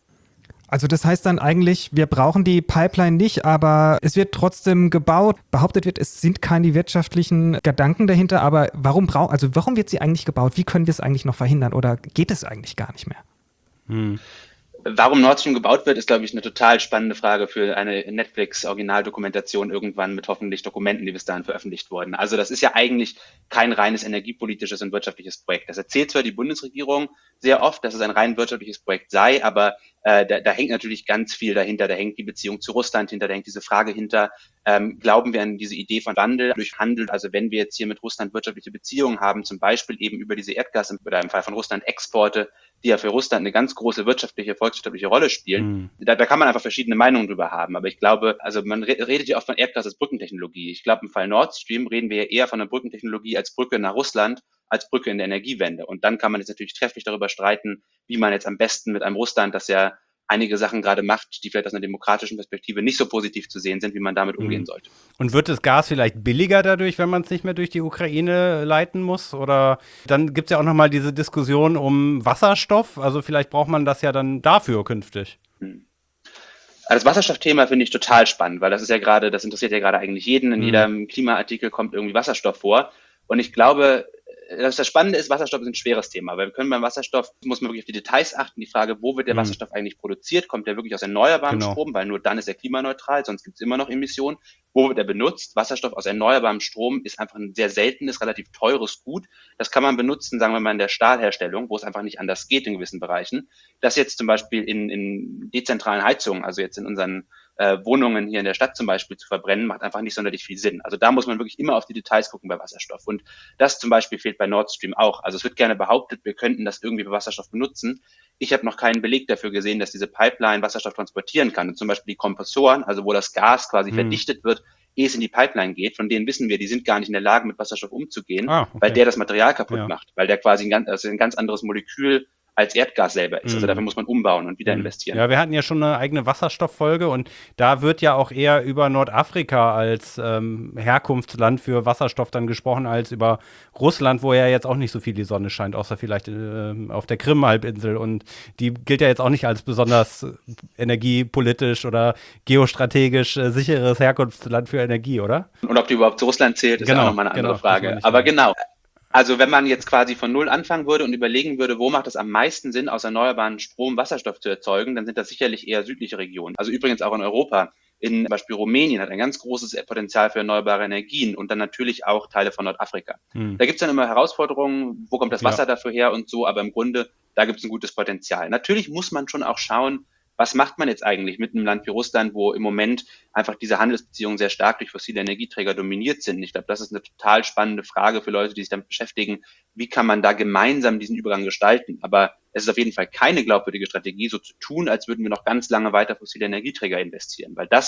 Also das heißt dann eigentlich, wir brauchen die Pipeline nicht, aber es wird trotzdem gebaut. Behauptet wird, es sind keine wirtschaftlichen Gedanken dahinter, aber warum braucht, also warum wird sie eigentlich gebaut? Wie können wir es eigentlich noch verhindern oder geht es eigentlich gar nicht mehr? Hm. Warum Nord Stream gebaut wird, ist, glaube ich, eine total spannende Frage für eine Netflix-Originaldokumentation irgendwann mit hoffentlich Dokumenten, die bis dahin veröffentlicht wurden. Also das ist ja eigentlich kein reines energiepolitisches und wirtschaftliches Projekt. Das erzählt zwar die Bundesregierung sehr oft, dass es ein rein wirtschaftliches Projekt sei, aber äh, da, da hängt natürlich ganz viel dahinter. Da hängt die Beziehung zu Russland hinter, da hängt diese Frage hinter, ähm, glauben wir an diese Idee von Wandel durch Handel? Also wenn wir jetzt hier mit Russland wirtschaftliche Beziehungen haben, zum Beispiel eben über diese Erdgas- oder im Fall von Russland Exporte, die ja für Russland eine ganz große wirtschaftliche, volkswirtschaftliche Rolle spielen. Mhm. Da, da kann man einfach verschiedene Meinungen drüber haben. Aber ich glaube, also man re- redet ja oft von Erdgas als Brückentechnologie. Ich glaube, im Fall Nord Stream reden wir ja eher von einer Brückentechnologie als Brücke nach Russland, als Brücke in der Energiewende. Und dann kann man jetzt natürlich trefflich darüber streiten, wie man jetzt am besten mit einem Russland, das ja einige Sachen gerade macht, die vielleicht aus einer demokratischen Perspektive nicht so positiv zu sehen sind, wie man damit umgehen sollte. Und wird das Gas vielleicht billiger dadurch, wenn man es nicht mehr durch die Ukraine leiten muss? Oder dann gibt es ja auch nochmal diese Diskussion um Wasserstoff. Also vielleicht braucht man das ja dann dafür künftig. Hm. Also das Wasserstoffthema finde ich total spannend, weil das ist ja gerade, das interessiert ja gerade eigentlich jeden. In hm. jedem Klimaartikel kommt irgendwie Wasserstoff vor. Und ich glaube, das, das Spannende ist, Wasserstoff ist ein schweres Thema, weil wir können beim Wasserstoff, muss man wirklich auf die Details achten, die Frage, wo wird der mhm. Wasserstoff eigentlich produziert, kommt der wirklich aus erneuerbarem genau. Strom, weil nur dann ist er klimaneutral, sonst gibt es immer noch Emissionen, wo wird er benutzt? Wasserstoff aus erneuerbarem Strom ist einfach ein sehr seltenes, relativ teures Gut, das kann man benutzen, sagen wir mal in der Stahlherstellung, wo es einfach nicht anders geht in gewissen Bereichen, das jetzt zum Beispiel in, in dezentralen Heizungen, also jetzt in unseren äh, Wohnungen hier in der Stadt zum Beispiel zu verbrennen, macht einfach nicht sonderlich viel Sinn. Also da muss man wirklich immer auf die Details gucken bei Wasserstoff. Und das zum Beispiel fehlt bei Nord Stream auch. Also es wird gerne behauptet, wir könnten das irgendwie bei Wasserstoff benutzen. Ich habe noch keinen Beleg dafür gesehen, dass diese Pipeline Wasserstoff transportieren kann. Und zum Beispiel die Kompressoren, also wo das Gas quasi hm. verdichtet wird, ehe es in die Pipeline geht, von denen wissen wir, die sind gar nicht in der Lage, mit Wasserstoff umzugehen, ah, okay. weil der das Material kaputt ja. macht, weil der quasi ein ganz, also ein ganz anderes Molekül als Erdgas selber ist. Also dafür muss man umbauen und wieder investieren. Ja, wir hatten ja schon eine eigene Wasserstofffolge und da wird ja auch eher über Nordafrika als ähm, Herkunftsland für Wasserstoff dann gesprochen, als über Russland, wo ja jetzt auch nicht so viel die Sonne scheint, außer vielleicht äh, auf der Krim-Halbinsel. Und die gilt ja jetzt auch nicht als besonders energiepolitisch oder geostrategisch äh, sicheres Herkunftsland für Energie, oder? Und ob die überhaupt zu Russland zählt, ist genau, ja auch nochmal eine andere genau, Frage. Aber genau. Also wenn man jetzt quasi von Null anfangen würde und überlegen würde, wo macht es am meisten Sinn, aus erneuerbaren Strom Wasserstoff zu erzeugen, dann sind das sicherlich eher südliche Regionen. Also übrigens auch in Europa. In zum Beispiel Rumänien hat ein ganz großes Potenzial für erneuerbare Energien und dann natürlich auch Teile von Nordafrika. Hm. Da gibt es dann immer Herausforderungen, wo kommt das Wasser ja. dafür her und so, aber im Grunde, da gibt es ein gutes Potenzial. Natürlich muss man schon auch schauen, was macht man jetzt eigentlich mit einem Land wie Russland, wo im Moment einfach diese Handelsbeziehungen sehr stark durch fossile Energieträger dominiert sind? Ich glaube, das ist eine total spannende Frage für Leute, die sich damit beschäftigen. Wie kann man da gemeinsam diesen Übergang gestalten? Aber es ist auf jeden Fall keine glaubwürdige Strategie, so zu tun, als würden wir noch ganz lange weiter fossile Energieträger investieren, weil das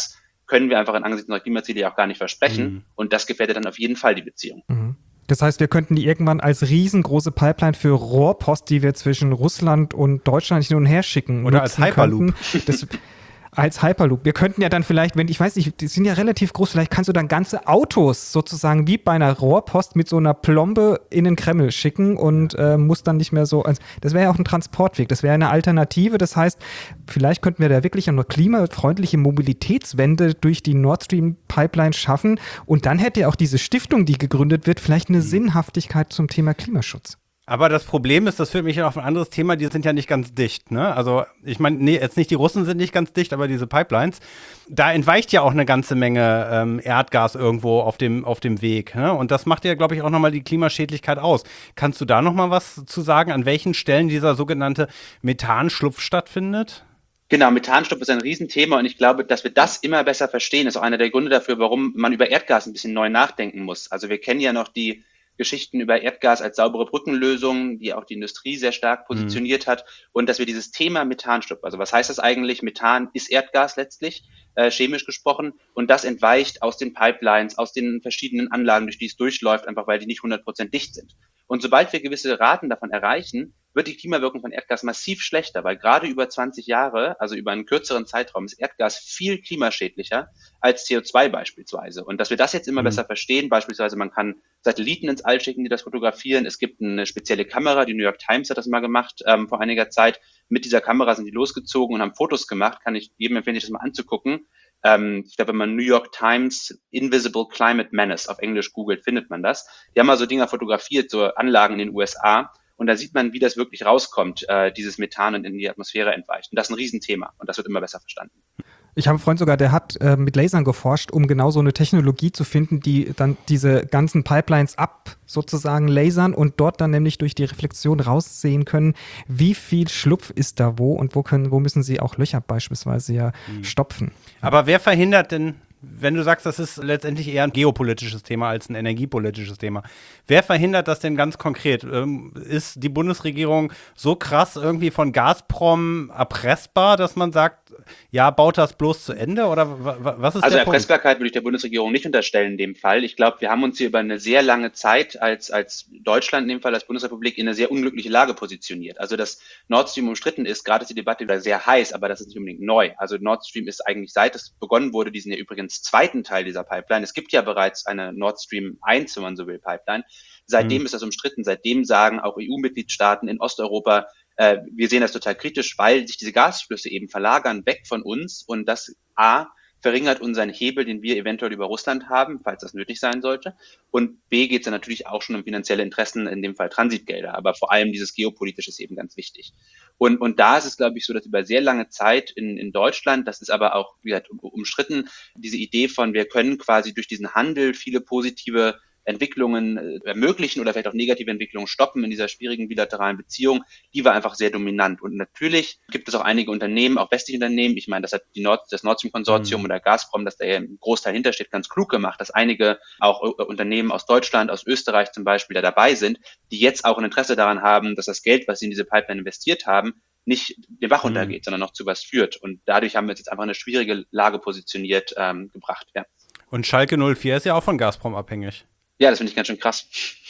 können wir einfach in Angesicht unserer Klimaziele ja auch gar nicht versprechen. Mhm. Und das gefährdet dann auf jeden Fall die Beziehung. Mhm. Das heißt, wir könnten die irgendwann als riesengroße Pipeline für Rohrpost, die wir zwischen Russland und Deutschland hin und her schicken. Oder als Hyperloop. Das, als Hyperloop. Wir könnten ja dann vielleicht, wenn, ich weiß nicht, die sind ja relativ groß, vielleicht kannst du dann ganze Autos sozusagen wie bei einer Rohrpost mit so einer Plombe in den Kreml schicken und äh, muss dann nicht mehr so, also das wäre ja auch ein Transportweg, das wäre eine Alternative. Das heißt, vielleicht könnten wir da wirklich eine klimafreundliche Mobilitätswende durch die Nord Stream Pipeline schaffen und dann hätte ja auch diese Stiftung, die gegründet wird, vielleicht eine mhm. Sinnhaftigkeit zum Thema Klimaschutz. Aber das Problem ist, das führt mich auf ein anderes Thema, die sind ja nicht ganz dicht, ne? Also ich meine, nee, jetzt nicht die Russen sind nicht ganz dicht, aber diese Pipelines, da entweicht ja auch eine ganze Menge ähm, Erdgas irgendwo auf dem, auf dem Weg, ne? Und das macht ja, glaube ich, auch nochmal die Klimaschädlichkeit aus. Kannst du da nochmal was zu sagen, an welchen Stellen dieser sogenannte Methanschlupf stattfindet? Genau, Methanschlupf ist ein Riesenthema und ich glaube, dass wir das immer besser verstehen, ist auch einer der Gründe dafür, warum man über Erdgas ein bisschen neu nachdenken muss. Also wir kennen ja noch die Geschichten über Erdgas als saubere Brückenlösung, die auch die Industrie sehr stark positioniert mhm. hat. Und dass wir dieses Thema Methanschlupf, also was heißt das eigentlich? Methan ist Erdgas letztlich, äh, chemisch gesprochen. Und das entweicht aus den Pipelines, aus den verschiedenen Anlagen, durch die es durchläuft, einfach weil die nicht hundert Prozent dicht sind. Und sobald wir gewisse Raten davon erreichen, wird die Klimawirkung von Erdgas massiv schlechter, weil gerade über zwanzig Jahre, also über einen kürzeren Zeitraum, ist Erdgas viel klimaschädlicher als C O zwei beispielsweise. Und dass wir das jetzt immer mhm. besser verstehen, beispielsweise man kann Satelliten ins All schicken, die das fotografieren. Es gibt eine spezielle Kamera, die New York Times hat das mal gemacht ähm, vor einiger Zeit. Mit dieser Kamera sind die losgezogen und haben Fotos gemacht. Kann ich jedem empfehlen, sich das mal anzugucken. Ähm, ich glaube, wenn man New York Times Invisible Climate Menace auf Englisch googelt, findet man das. Die haben mal so Dinger fotografiert, so Anlagen in den U S A. Und da sieht man, wie das wirklich rauskommt, äh, dieses Methan und in die Atmosphäre entweicht. Und das ist ein Riesenthema und das wird immer besser verstanden. Ich habe einen Freund sogar, der hat äh, mit Lasern geforscht, um genau so eine Technologie zu finden, die dann diese ganzen Pipelines ab sozusagen lasern und dort dann nämlich durch die Reflexion raussehen können, wie viel Schlupf ist da wo und wo können, wo müssen sie auch Löcher beispielsweise ja mhm. stopfen. Aber wer verhindert denn, wenn du sagst, das ist letztendlich eher ein geopolitisches Thema als ein energiepolitisches Thema, wer verhindert das denn ganz konkret? Ähm, ist die Bundesregierung so krass irgendwie von Gazprom erpressbar, dass man sagt, ja, baut das bloß zu Ende? Oder w- was ist also der Punkt? Erpressbarkeit würde ich der Bundesregierung nicht unterstellen in dem Fall. Ich glaube, wir haben uns hier über eine sehr lange Zeit als, als Deutschland, in dem Fall als Bundesrepublik, in eine sehr unglückliche Lage positioniert. Also dass Nord Stream umstritten ist, gerade ist die Debatte wieder sehr heiß, aber das ist nicht unbedingt neu. Also Nord Stream ist eigentlich, seit es begonnen wurde, die sind ja übrigens zweiten Teil dieser Pipeline. Es gibt ja bereits eine Nord Stream eins, wenn man so will, Pipeline. Seitdem mhm. ist das umstritten. Seitdem sagen auch E U-Mitgliedstaaten in Osteuropa, äh, wir sehen das total kritisch, weil sich diese Gasflüsse eben verlagern weg von uns und das A verringert unseren Hebel, den wir eventuell über Russland haben, falls das nötig sein sollte. Und B geht es dann natürlich auch schon um finanzielle Interessen, in dem Fall Transitgelder. Aber vor allem dieses Geopolitische ist eben ganz wichtig. Und, und da ist es, glaube ich, so, dass über sehr lange Zeit in, in Deutschland, das ist aber auch wie gesagt, umstritten, diese Idee von, wir können quasi durch diesen Handel viele positive Entwicklungen äh, ermöglichen oder vielleicht auch negative Entwicklungen stoppen in dieser schwierigen bilateralen Beziehung, die war einfach sehr dominant. Und natürlich gibt es auch einige Unternehmen, auch westliche Unternehmen, ich meine, das hat die Nord, das Nord Stream Konsortium mhm. oder Gazprom, das da ja im Großteil hintersteht, ganz klug gemacht, dass einige auch äh, Unternehmen aus Deutschland, aus Österreich zum Beispiel, da dabei sind, die jetzt auch ein Interesse daran haben, dass das Geld, was sie in diese Pipeline investiert haben, nicht den Bach runtergeht, mhm. sondern noch zu was führt. Und dadurch haben wir uns jetzt einfach eine schwierige Lage positioniert ähm, gebracht. Ja. Und Schalke null vier ist ja auch von Gazprom abhängig. Ja, das finde ich ganz schön krass.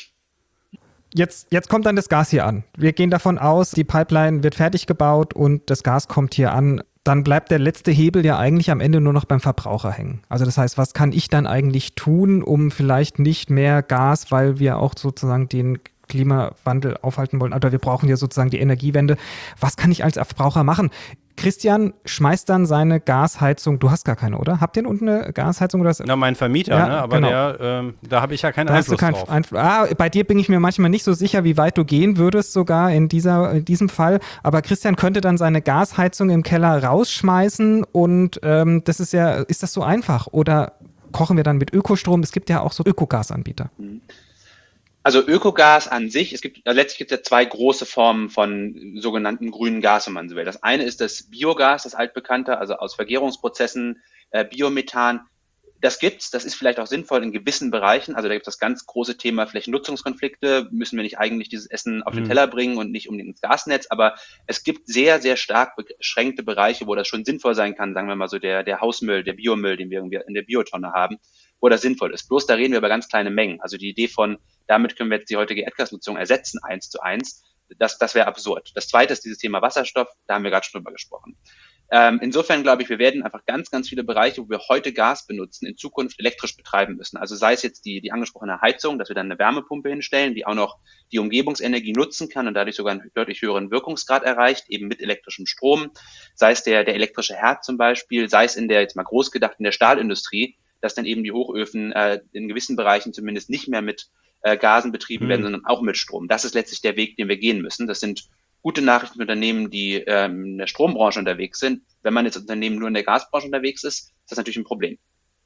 Jetzt, jetzt kommt dann das Gas hier an. Wir gehen davon aus, die Pipeline wird fertig gebaut und das Gas kommt hier an. Dann bleibt der letzte Hebel ja eigentlich am Ende nur noch beim Verbraucher hängen. Also das heißt, was kann ich dann eigentlich tun, um vielleicht nicht mehr Gas, weil wir auch sozusagen den Klimawandel aufhalten wollen, oder wir brauchen ja sozusagen die Energiewende. Was kann ich als Verbraucher machen? Christian schmeißt dann seine Gasheizung, du hast gar keine, oder? Habt ihr unten eine Gasheizung? Oder? Na, mein Vermieter, ja, ne? Aber genau. der, ähm, da habe ich ja keinen da Einfluss kein drauf. Einfl- ah, bei dir bin ich mir manchmal nicht so sicher, wie weit du gehen würdest sogar in, dieser, in diesem Fall. Aber Christian könnte dann seine Gasheizung im Keller rausschmeißen und ähm, das ist ja, ist das so einfach? Oder kochen wir dann mit Ökostrom? Es gibt ja auch so Ökogasanbieter. Mhm. Also Ökogas an sich, es gibt, also letztlich gibt es ja zwei große Formen von sogenannten grünen Gas, wenn man so will. Das eine ist das Biogas, das altbekannte, also aus Vergärungsprozessen, äh, Biomethan. Das gibt's, das ist vielleicht auch sinnvoll in gewissen Bereichen. Also da gibt es das ganz große Thema Flächennutzungskonflikte. Müssen wir nicht eigentlich dieses Essen auf den Teller bringen und nicht unbedingt ins Gasnetz? Aber es gibt sehr, sehr stark beschränkte Bereiche, wo das schon sinnvoll sein kann. Sagen wir mal so der, der Hausmüll, der Biomüll, den wir irgendwie in der Biotonne haben, wo das sinnvoll ist. Bloß da reden wir über ganz kleine Mengen. Also die Idee von, damit können wir jetzt die heutige Erdgasnutzung ersetzen, eins zu eins, das, das wäre absurd. Das zweite ist dieses Thema Wasserstoff, da haben wir gerade schon drüber gesprochen. Ähm, insofern glaube ich, wir werden einfach ganz, ganz viele Bereiche, wo wir heute Gas benutzen, in Zukunft elektrisch betreiben müssen. Also sei es jetzt die, die angesprochene Heizung, dass wir dann eine Wärmepumpe hinstellen, die auch noch die Umgebungsenergie nutzen kann und dadurch sogar einen deutlich höheren Wirkungsgrad erreicht, eben mit elektrischem Strom. Sei es der, der elektrische Herd zum Beispiel, sei es in der, jetzt mal groß gedacht, in der Stahlindustrie, dass dann eben die Hochöfen äh, in gewissen Bereichen zumindest nicht mehr mit äh, Gasen betrieben mhm. werden, sondern auch mit Strom. Das ist letztlich der Weg, den wir gehen müssen. Das sind gute Nachrichten für Unternehmen, die ähm, in der Strombranche unterwegs sind. Wenn man jetzt Unternehmen nur in der Gasbranche unterwegs ist, ist das natürlich ein Problem.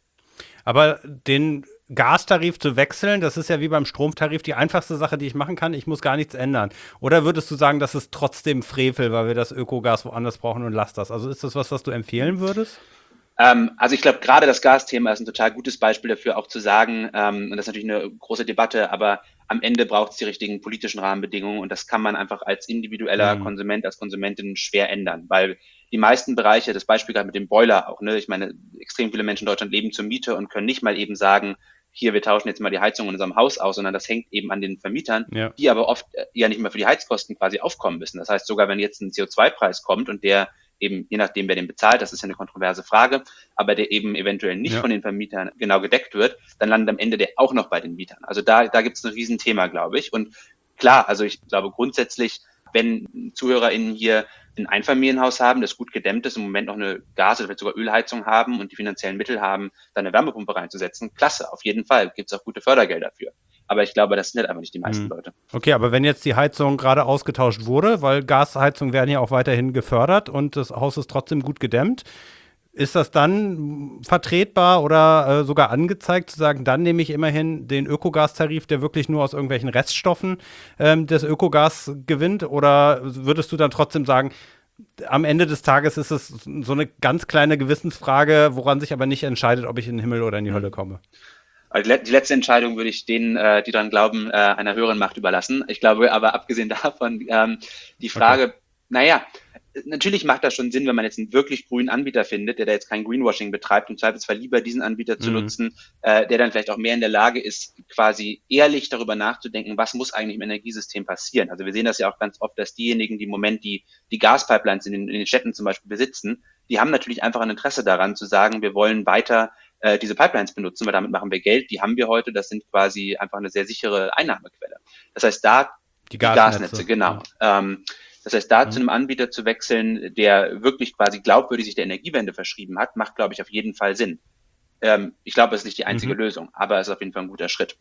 Aber den Gastarif zu wechseln, das ist ja wie beim Stromtarif die einfachste Sache, die ich machen kann. Ich muss gar nichts ändern. Oder würdest du sagen, das ist trotzdem Frevel, weil wir das Ökogas woanders brauchen und lass das? Also ist das was, was du empfehlen würdest? Ähm, also ich glaube, gerade das Gasthema ist ein total gutes Beispiel dafür, auch zu sagen, ähm, und das ist natürlich eine große Debatte, aber am Ende braucht es die richtigen politischen Rahmenbedingungen und das kann man einfach als individueller mhm. Konsument, als Konsumentin schwer ändern, weil die meisten Bereiche, das Beispiel gerade mit dem Boiler auch, ne, ich meine, extrem viele Menschen in Deutschland leben zur Miete und können nicht mal eben sagen, hier, wir tauschen jetzt mal die Heizung in unserem Haus aus, sondern das hängt eben an den Vermietern, ja. die aber oft ja nicht mehr für die Heizkosten quasi aufkommen müssen. Das heißt, sogar wenn jetzt ein C O zwei Preis kommt und der eben, je nachdem, wer den bezahlt, das ist ja eine kontroverse Frage, aber der eben eventuell nicht ja. von den Vermietern genau gedeckt wird, dann landet am Ende der auch noch bei den Mietern. Also da, da gibt es ein Riesenthema, glaube ich. Und klar, also ich glaube grundsätzlich, wenn ZuhörerInnen hier ein Einfamilienhaus haben, das gut gedämmt ist, im Moment noch eine Gas- oder vielleicht sogar Ölheizung haben und die finanziellen Mittel haben, da eine Wärmepumpe reinzusetzen, klasse, auf jeden Fall, gibt es auch gute Fördergelder für. Aber ich glaube, das sind halt einfach nicht die meisten hm. Leute. Okay, aber wenn jetzt die Heizung gerade ausgetauscht wurde, weil Gasheizungen werden ja auch weiterhin gefördert und das Haus ist trotzdem gut gedämmt, ist das dann vertretbar oder äh, sogar angezeigt zu sagen, dann nehme ich immerhin den Ökogastarif, der wirklich nur aus irgendwelchen Reststoffen ähm, des Ökogas gewinnt? Oder würdest du dann trotzdem sagen, am Ende des Tages ist es so eine ganz kleine Gewissensfrage, woran sich aber nicht entscheidet, ob ich in den Himmel oder in die Hölle komme? Also die letzte Entscheidung würde ich denen, äh, die daran glauben, äh, einer höheren Macht überlassen. Ich glaube aber, abgesehen davon, ähm, die Frage, okay. naja, natürlich macht das schon Sinn, wenn man jetzt einen wirklich grünen Anbieter findet, der da jetzt kein Greenwashing betreibt, im Zweifelsfall lieber diesen Anbieter zu mhm. nutzen, äh, der dann vielleicht auch mehr in der Lage ist, quasi ehrlich darüber nachzudenken, was muss eigentlich im Energiesystem passieren. Also wir sehen das ja auch ganz oft, dass diejenigen, die im Moment die, die Gaspipelines in den, in den Städten zum Beispiel besitzen, die haben natürlich einfach ein Interesse daran zu sagen, wir wollen weiter äh, diese Pipelines benutzen, weil damit machen wir Geld, die haben wir heute, das sind quasi einfach eine sehr sichere Einnahmequelle. Das heißt, da die Gasnetze, die Gasnetze genau. Ja. Ähm, Das heißt, da mhm. zu einem Anbieter zu wechseln, der wirklich quasi glaubwürdig sich der Energiewende verschrieben hat, macht, glaube ich, auf jeden Fall Sinn. Ähm, ich glaube, es ist nicht die einzige mhm. Lösung, aber es ist auf jeden Fall ein guter Schritt.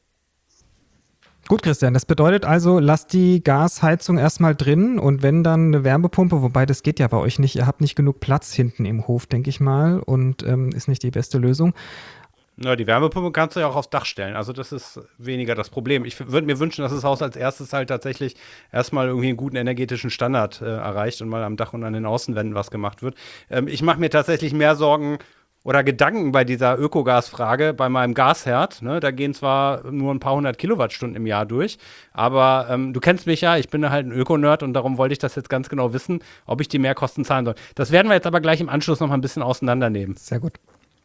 Gut, Christian, das bedeutet also, lasst die Gasheizung erstmal drin und wenn dann eine Wärmepumpe, wobei das geht ja bei euch nicht, ihr habt nicht genug Platz hinten im Hof, denke ich mal, und ähm, ist nicht die beste Lösung. Na, die Wärmepumpe kannst du ja auch aufs Dach stellen. Also das ist weniger das Problem. Ich würde mir wünschen, dass das Haus als erstes halt tatsächlich erstmal irgendwie einen guten energetischen Standard äh, erreicht und mal am Dach und an den Außenwänden was gemacht wird. Ähm, ich mache mir tatsächlich mehr Sorgen oder Gedanken bei dieser Ökogasfrage bei meinem Gasherd. Ne? Da gehen zwar nur ein paar hundert Kilowattstunden im Jahr durch, aber ähm, du kennst mich ja, ich bin halt ein Öko-Nerd und darum wollte ich das jetzt ganz genau wissen, ob ich die Mehrkosten zahlen soll. Das werden wir jetzt aber gleich im Anschluss noch mal ein bisschen auseinandernehmen. Sehr gut.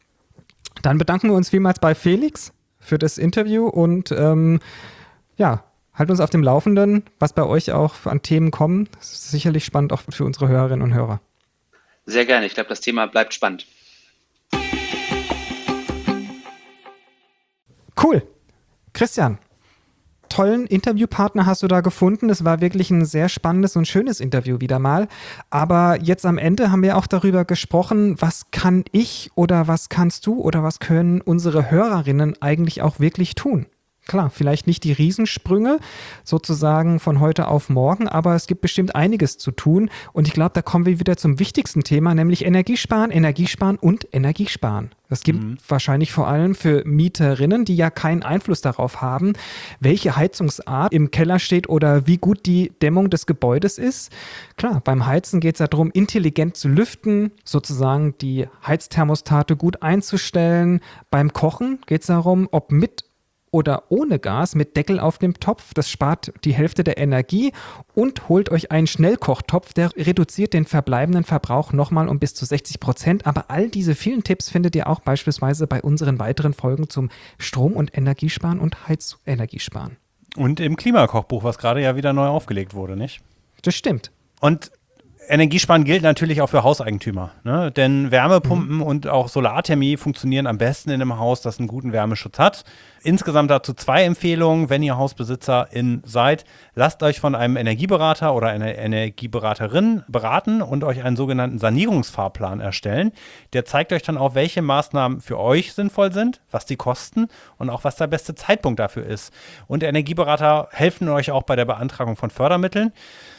Dann bedanken wir uns vielmals bei Felix für das Interview und ähm, ja, halt uns auf dem Laufenden, was bei euch auch an Themen kommen. Das ist sicherlich spannend auch für unsere Hörerinnen und Hörer. Sehr gerne. Ich glaube, das Thema bleibt spannend. Cool. Christian, tollen Interviewpartner hast du da gefunden. Es war wirklich ein sehr spannendes und schönes Interview wieder mal. Aber jetzt am Ende haben wir auch darüber gesprochen, was kann ich oder was kannst du oder was können unsere Hörerinnen eigentlich auch wirklich tun? Klar, vielleicht nicht die Riesensprünge sozusagen von heute auf morgen, aber es gibt bestimmt einiges zu tun. Und ich glaube, da kommen wir wieder zum wichtigsten Thema, nämlich Energiesparen, Energiesparen und Energiesparen. Das gibt mhm. wahrscheinlich vor allem für Mieterinnen, die ja keinen Einfluss darauf haben, welche Heizungsart im Keller steht oder wie gut die Dämmung des Gebäudes ist. Klar, beim Heizen geht es ja darum, intelligent zu lüften, sozusagen die Heizthermostate gut einzustellen. Beim Kochen geht es darum, ob mit oder ohne Gas mit Deckel auf dem Topf. Das spart die Hälfte der Energie und holt euch einen Schnellkochtopf, der reduziert den verbleibenden Verbrauch nochmal um bis zu sechzig Prozent. Aber all diese vielen Tipps findet ihr auch beispielsweise bei unseren weiteren Folgen zum Strom- und Energiesparen und Heizenergiesparen. Und im Klimakochbuch, was gerade ja wieder neu aufgelegt wurde, nicht? Das stimmt. Und Energiesparen gilt natürlich auch für Hauseigentümer, ne? Denn Wärmepumpen mhm. und auch Solarthermie funktionieren am besten in einem Haus, das einen guten Wärmeschutz hat. Insgesamt dazu zwei Empfehlungen, wenn ihr Hausbesitzerin seid. Lasst euch von einem Energieberater oder einer Energieberaterin beraten und euch einen sogenannten Sanierungsfahrplan erstellen. Der zeigt euch dann auch, welche Maßnahmen für euch sinnvoll sind, was die kosten und auch was der beste Zeitpunkt dafür ist. Und Energieberater helfen euch auch bei der Beantragung von Fördermitteln.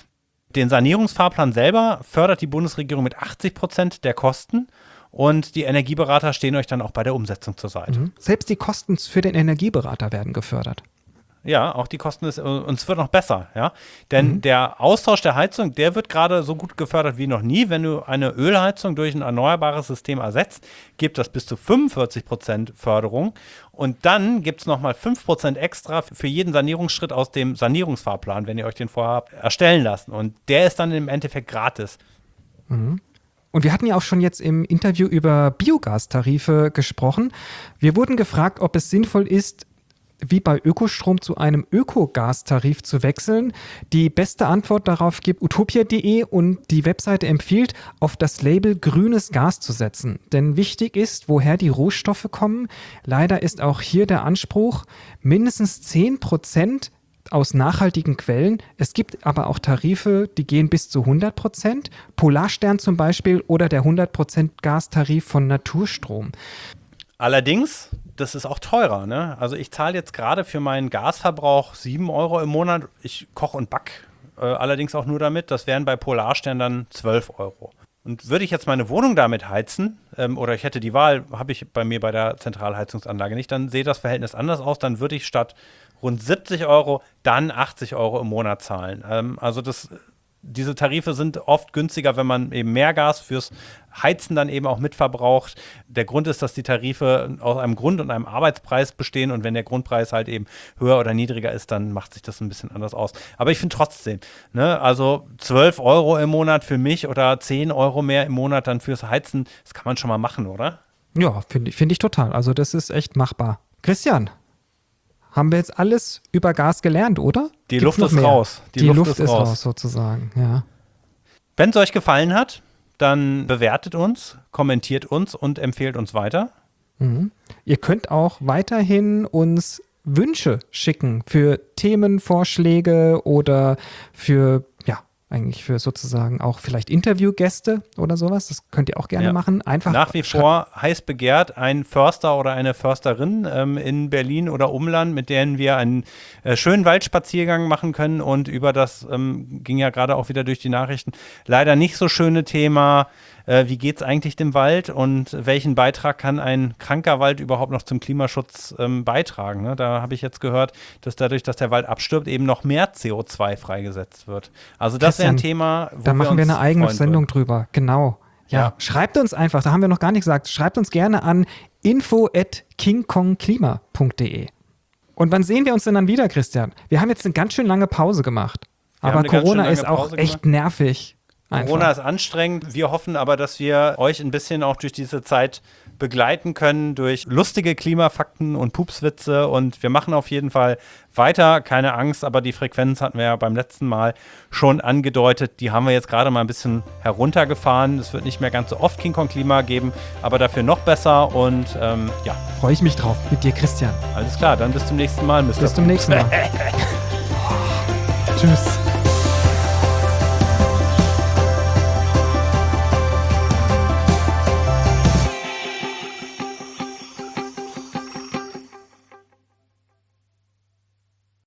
Den Sanierungsfahrplan selber fördert die Bundesregierung mit achtzig Prozent der Kosten und die Energieberater stehen euch dann auch bei der Umsetzung zur Seite. Mhm. Selbst die Kosten für den Energieberater werden gefördert. Ja, auch die Kosten ist, und es wird noch besser, ja. Denn mhm. der Austausch der Heizung, der wird gerade so gut gefördert wie noch nie. Wenn du eine Ölheizung durch ein erneuerbares System ersetzt, gibt das bis zu fünfundvierzig Prozent Förderung. Und dann gibt es nochmal fünf Prozent extra für jeden Sanierungsschritt aus dem Sanierungsfahrplan, wenn ihr euch den vorher habt erstellen lassen. Und der ist dann im Endeffekt gratis. Mhm. Und wir hatten ja auch schon jetzt im Interview über Biogastarife gesprochen. Wir wurden gefragt, ob es sinnvoll ist, wie bei Ökostrom zu einem Ökogastarif zu wechseln. Die beste Antwort darauf gibt utopia punkt de und die Webseite empfiehlt, auf das Label grünes Gas zu setzen. Denn wichtig ist, woher die Rohstoffe kommen. Leider ist auch hier der Anspruch, mindestens zehn Prozent aus nachhaltigen Quellen. Es gibt aber auch Tarife, die gehen bis zu hundert Prozent. Polarstern zum Beispiel oder der hundert Prozent Gastarif von Naturstrom. Allerdings, das ist auch teurer, ne? Also ich zahle jetzt gerade für meinen Gasverbrauch sieben Euro im Monat. Ich koche und back äh, allerdings auch nur damit. Das wären bei Polarstern dann zwölf Euro. Und würde ich jetzt meine Wohnung damit heizen, ähm, oder ich hätte die Wahl, habe ich bei mir bei der Zentralheizungsanlage nicht, dann sehe das Verhältnis anders aus. Dann würde ich statt rund siebzig Euro dann achtzig Euro im Monat zahlen. Ähm, also das... Diese Tarife sind oft günstiger, wenn man eben mehr Gas fürs Heizen dann eben auch mitverbraucht. Der Grund ist, dass die Tarife aus einem Grund- und einem Arbeitspreis bestehen und wenn der Grundpreis halt eben höher oder niedriger ist, dann macht sich das ein bisschen anders aus. Aber ich finde trotzdem, ne, also zwölf Euro im Monat für mich oder zehn Euro mehr im Monat dann fürs Heizen, das kann man schon mal machen, oder? Ja, finde ich, find ich total. Also das ist echt machbar. Christian, haben wir jetzt alles über Gas gelernt, oder? Die Gibt's Luft ist mehr? raus. Die, Die Luft, Luft ist, ist raus. raus, sozusagen, ja. Wenn es euch gefallen hat, dann bewertet uns, kommentiert uns und empfehlt uns weiter. Mhm. Ihr könnt auch weiterhin uns Wünsche schicken für Themenvorschläge oder für, ja, eigentlich für sozusagen auch vielleicht Interviewgäste oder sowas. Das könnt ihr auch gerne ja. machen. Einfach Nach wie vor heiß begehrt ein Förster oder eine Försterin ähm, in Berlin oder Umland, mit denen wir einen äh, schönen Waldspaziergang machen können und über das, ähm, ging ja gerade auch wieder durch die Nachrichten, leider nicht so schöne Thema, äh, wie geht es eigentlich dem Wald und welchen Beitrag kann ein kranker Wald überhaupt noch zum Klimaschutz ähm, beitragen. Ne? Da habe ich jetzt gehört, dass dadurch, dass der Wald abstirbt, eben noch mehr C O zwei freigesetzt wird. Also das wäre ein Thema, wo da wir machen wir eine eigene Sendung würden. drüber, genau. Ja. ja, schreibt uns einfach, da haben wir noch gar nicht gesagt, schreibt uns gerne an info at kingkongklima punkt de. Und wann sehen wir uns denn dann wieder, Christian? Wir haben jetzt eine ganz schön lange Pause gemacht, wir aber Corona ist auch Pause echt gemacht. nervig. Einfach. Corona ist anstrengend. Wir hoffen aber, dass wir euch ein bisschen auch durch diese Zeit begleiten können, durch lustige Klimafakten und Pupswitze. Und wir machen auf jeden Fall weiter. Keine Angst, aber die Frequenz hatten wir ja beim letzten Mal schon angedeutet. Die haben wir jetzt gerade mal ein bisschen heruntergefahren. Es wird nicht mehr ganz so oft King Kong Klima geben, aber dafür noch besser. Und ähm, ja. Freue ich mich drauf mit dir, Christian. Alles klar, dann bis zum nächsten Mal, Mister Bis zum nächsten Mal. Tschüss.